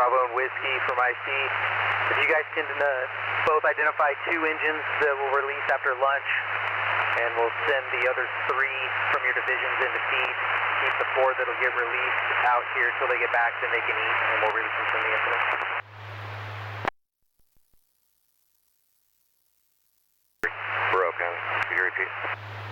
Bravo and Whiskey from IC. If you guys can both identify 2 engines that will release after lunch, and we'll send the other 3 from your divisions into feed. Keep the 4 that'll get released out here until they get back, then they can eat, and we'll release them from the incident. Broken. Could you repeat?